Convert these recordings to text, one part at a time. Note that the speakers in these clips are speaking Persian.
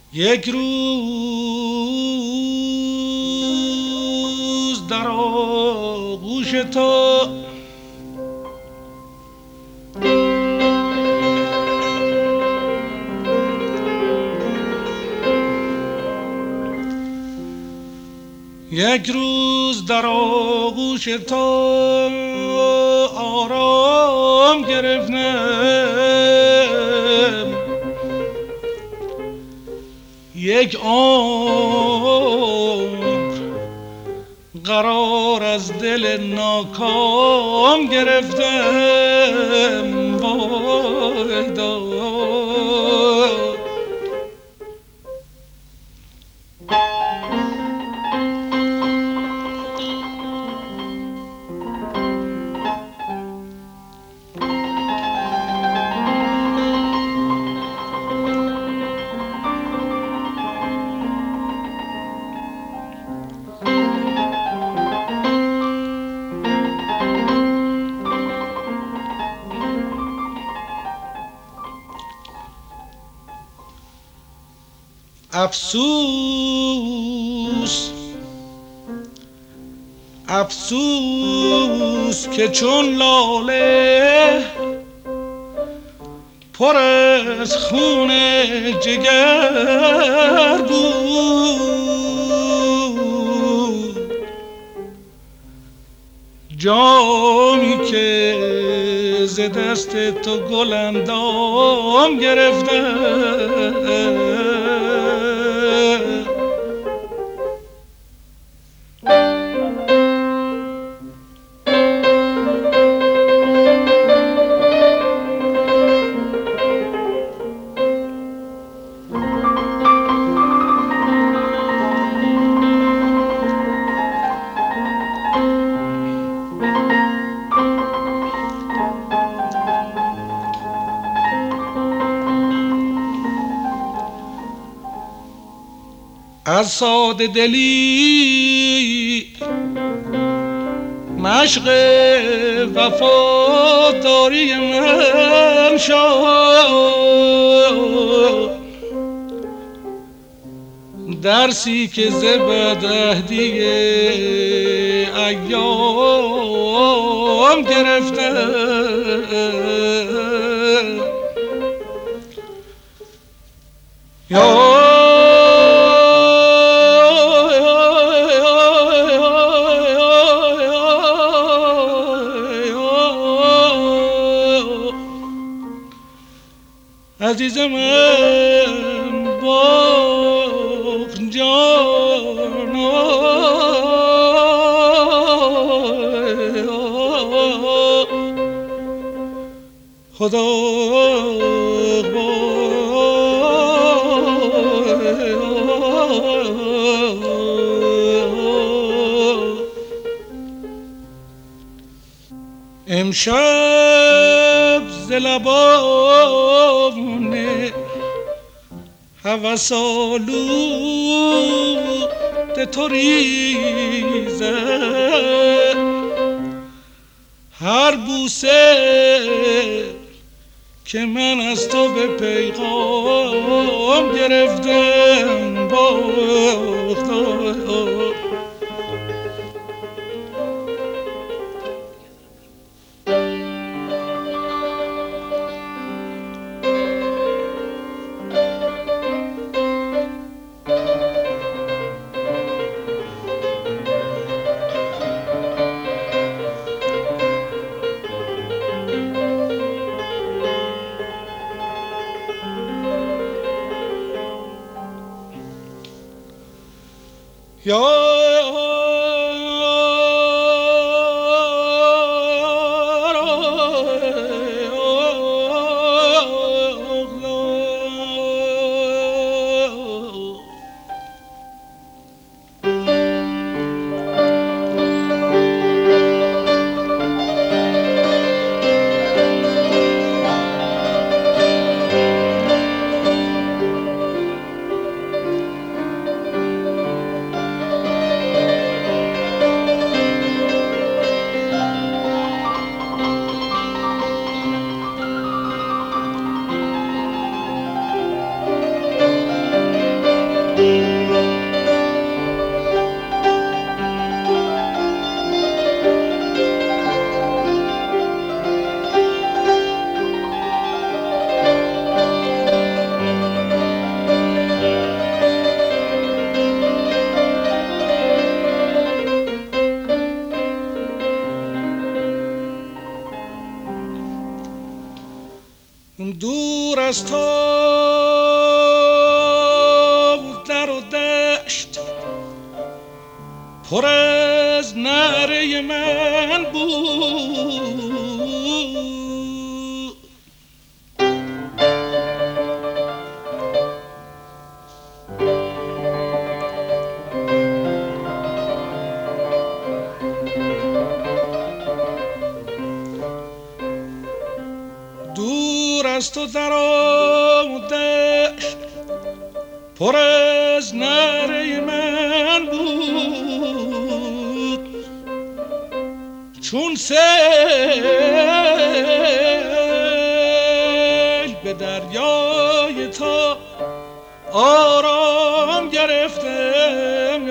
یک روز در آغوش تو یک روز در آغوش تو آرام گرفتم، یک عمر قرار از دل ناکام گرفتم. وای داد افسوس افسوس که چون لاله پر از خون جگر بود، جامی که ز دست تو گل اندام گرفتم. از ساده دلی مشق وفاداری من شد، درسی که ز بدعهدی ایام گرفتم. عزیز من باغ جانا خدا امشب ز لبان هوس آلود تو ریزد، هر بوسه که من از تو به پیغام گرفتم. از تو در و دشت پر از نعره من بود. دور از تو در و دشت پر از نعره من بود، چون سیل به دریای تو آرام گرفتم.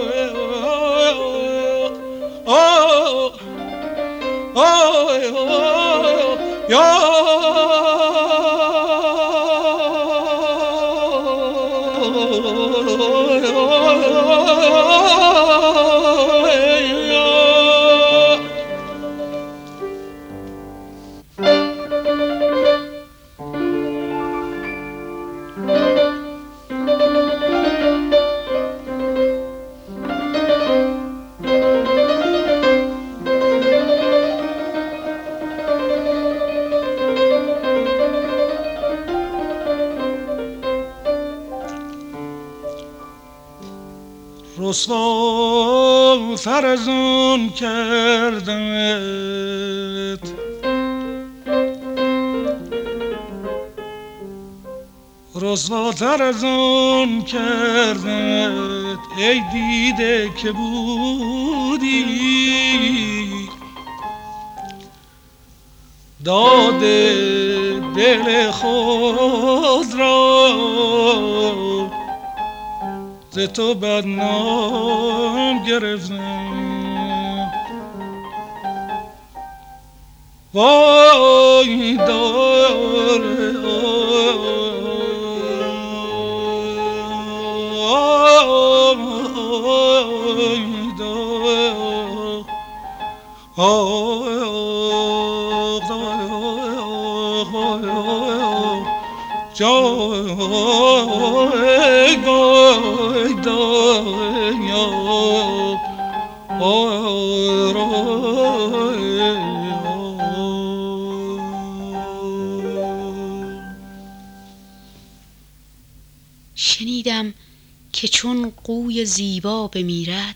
رسواتر از اون کردمت، رسواتر از اون کردمت ای دیده که بودی داده دل خود را ز تو بدنام گرفتم. وای داره شنیدم که چون قوی زیبا بمیرد،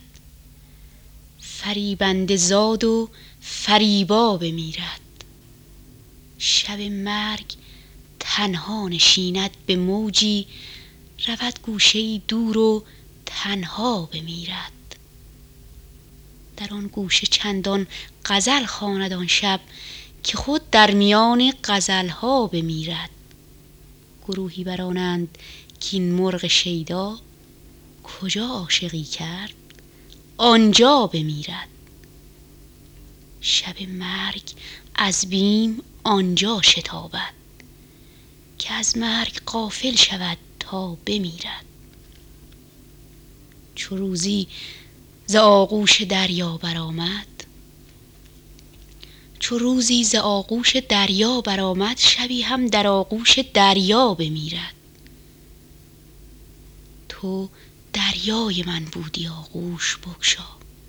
فریبنده زاد و فریبا بمیرد. شب مرگ تنها نشیند به موجی، رود گوشه‌ای دور و تنها بمیرد. در آن گوشه چندان غزل خواند آن شب، که خود در میان غزلها بمیرد. گروهی برآنند کاین مرغ شیدا، کجا عاشقی کرد آنجا بمیرد. شب مرگ از بیم آنجا شتابد، که از مرگ غافل شود تا بمیرد. چو روزی ز آغوش دریا برآمد، چو روزی ز آغوش دریا برآمد، شبی هم در آغوش دریا بمیرد. تو دریای من بودی آغوش بگشا،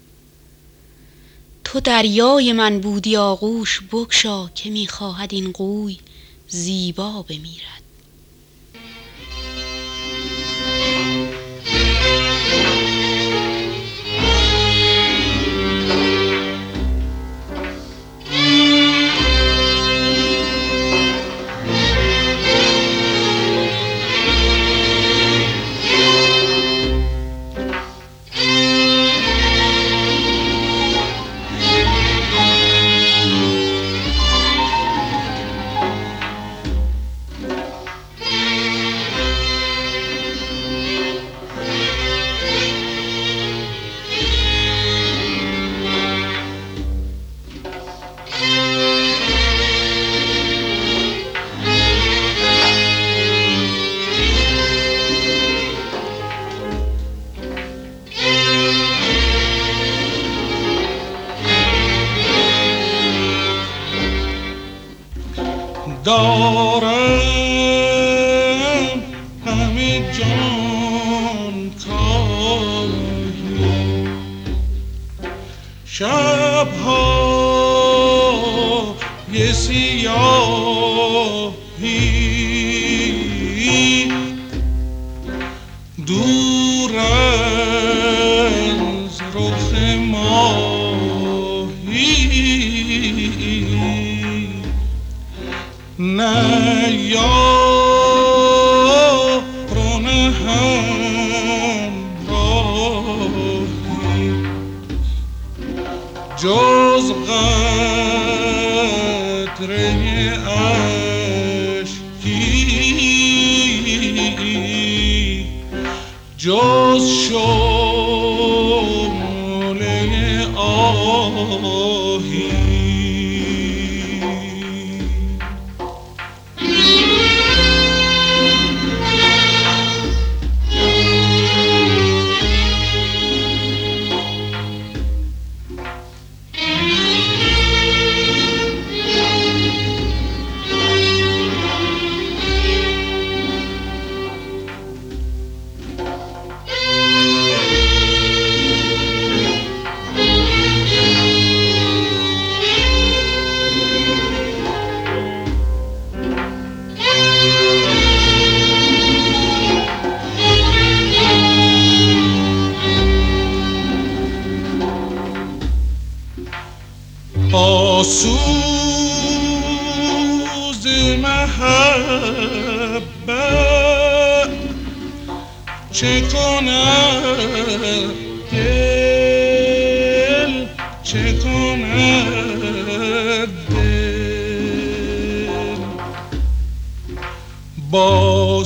تو دریای من بودی آغوش بگشا، که می‌خواهد این قوی زیبا بمیرد. دارم جان کاهی شب‌های سیاهی دور از رخ ماهی نه یار و نه همراهی جز قطره اشکی جز شعله آهی با سوز محبت چه کند دل چه کند دل با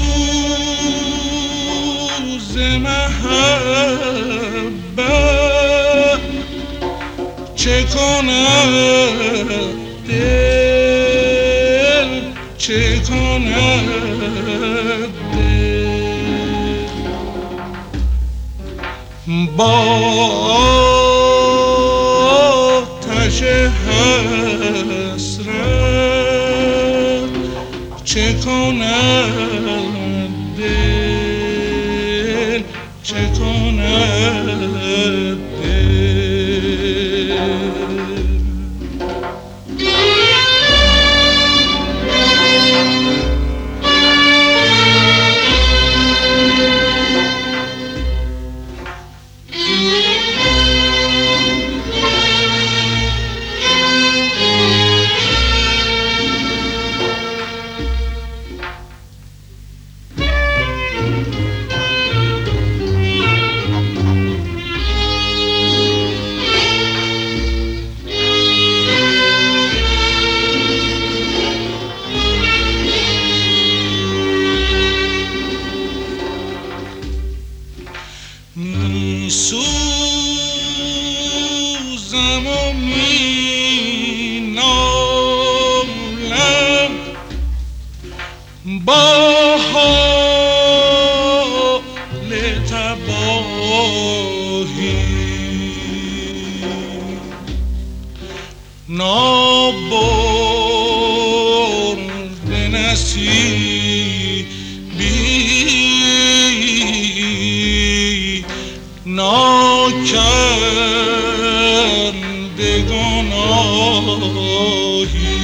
سوز محبت چه کند دل چه کند دل با آتش حسرت چه کند دل چه کند می سوزم و می نالم با حال تباهی نابرد نصیبی ناکرده گناهی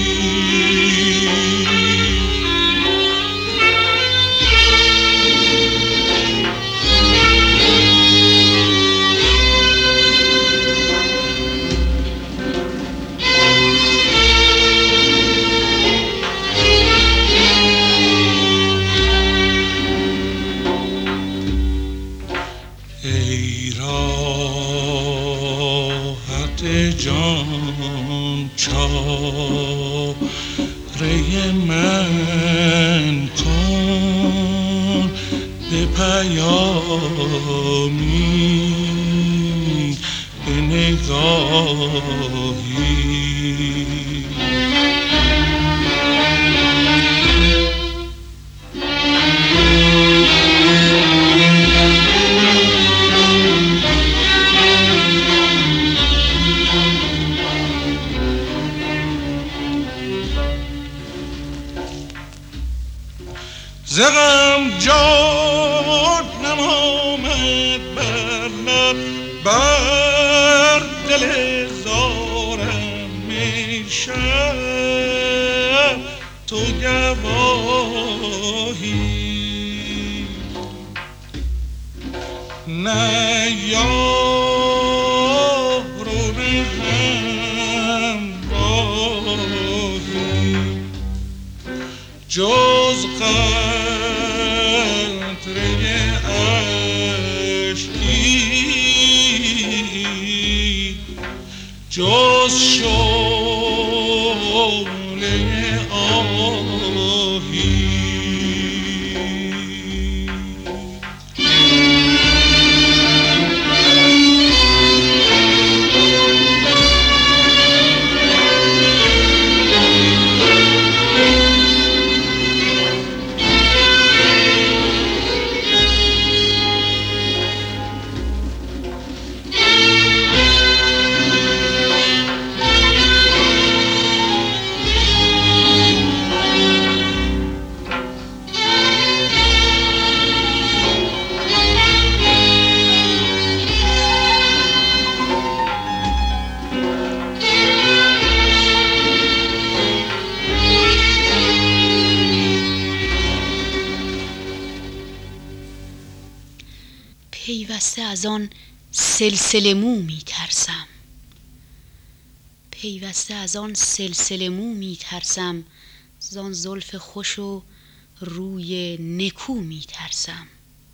ای راحت جان چاره من کن به پیامی به نگاهی ز غم جان بر دل زارم می شب تو گواهی نه یار و به همراهی جز قطره اشکی جز شعله آهی پیوسته از آن سلسله مو می ترسم، پیوسته از آن سلسله مو می ترسم، زان زلف خوش و روی نکو می ترسم.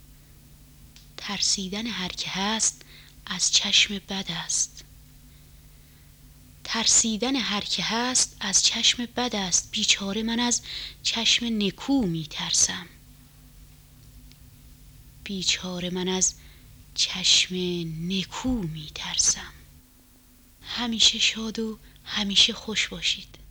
ترسیدن هر که هست از چشم بد است، ترسیدن هر که هست از چشم بد است. بیچاره من از چشم نکو می ترسم، بیچاره من از چشم نکو می ترسم. همیشه شاد و همیشه خوش باشید.